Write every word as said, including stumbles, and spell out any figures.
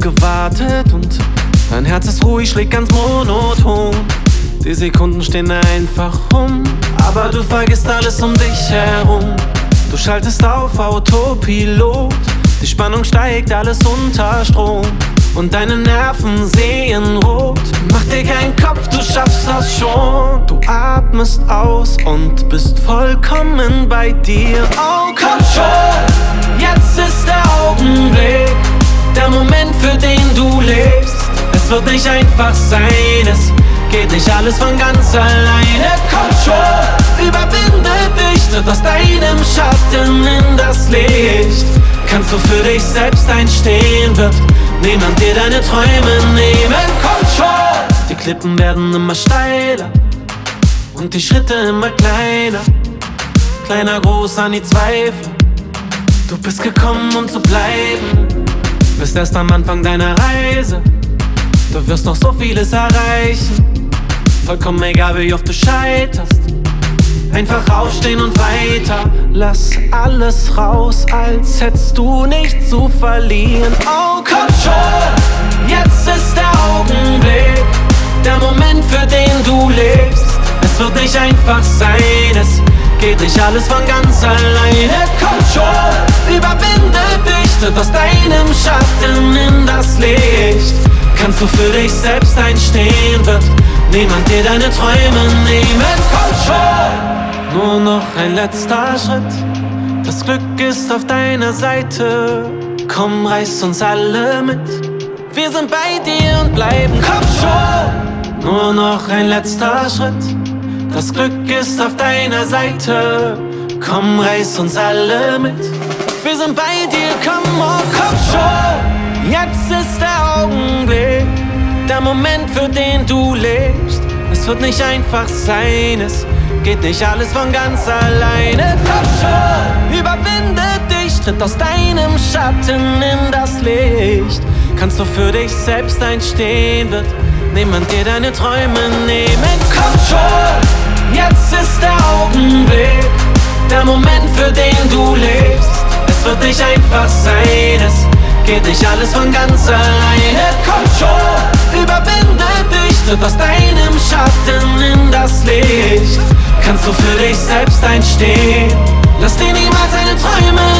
gewartet und dein Herz ist ruhig, schlägt ganz monoton. Die Sekunden stehen einfach rum, aber du vergisst alles um dich herum. Du schaltest auf Autopilot, die Spannung steigt, alles unter Strom. Und deine Nerven sehen rot. Mach dir keinen Kopf, du schaffst das schon. Du atmest aus und bist vollkommen bei dir. Oh, komm schon, jetzt ist der Augenblick, der Moment, für den du lebst. Es wird nicht einfach sein, es geht nicht alles von ganz alleine. Komm schon, überwinde dich, tritt aus deinem Schatten in das Licht. Kannst du für dich selbst einstehen, wird niemand dir deine Träume nehmen. Komm schon! Die Klippen werden immer steiler und die Schritte immer kleiner. Kleiner Gruß an die Zweifel, du bist gekommen, um zu bleiben. Bist erst am Anfang deiner Reise, du wirst noch so vieles erreichen. Vollkommen egal, wie oft du scheiterst, einfach aufstehen und weiter. Lass alles raus, als hättest du nichts zu verlieren. Oh, komm schon, jetzt ist der Augenblick, der Moment, für den du lebst. Es wird nicht einfach sein, es geht nicht alles von ganz alleine. Komm schon, überwinde dich, tritt aus deinem Schatten in das Licht. Kannst du für dich selbst einstehen, wird niemand dir deine Träume nehmen. Komm schon! Nur noch ein letzter Schritt, das Glück ist auf deiner Seite. Komm, reiß uns alle mit, wir sind bei dir und bleiben. Komm schon! Nur noch ein letzter Schritt, das Glück ist auf deiner Seite. Komm, reiß uns alle mit, wir sind bei dir, komm, oh, komm schon! Jetzt ist der Augenblick, der Moment, für den du lebst. Es wird nicht einfach sein, es geht nicht alles von ganz alleine. Komm schon, überwinde dich, tritt aus deinem Schatten in das Licht. Kannst du für dich selbst einstehen, wird niemand dir deine Träume nehmen. Komm schon, jetzt ist der Augenblick, der Moment, für den du lebst. Es wird nicht einfach sein, es geht nicht alles von ganz alleine. Komm schon, überwinde dich, tritt aus deinem Schatten in das Licht. Kannst du für dich selbst einstehen, lass dir niemals deine Träume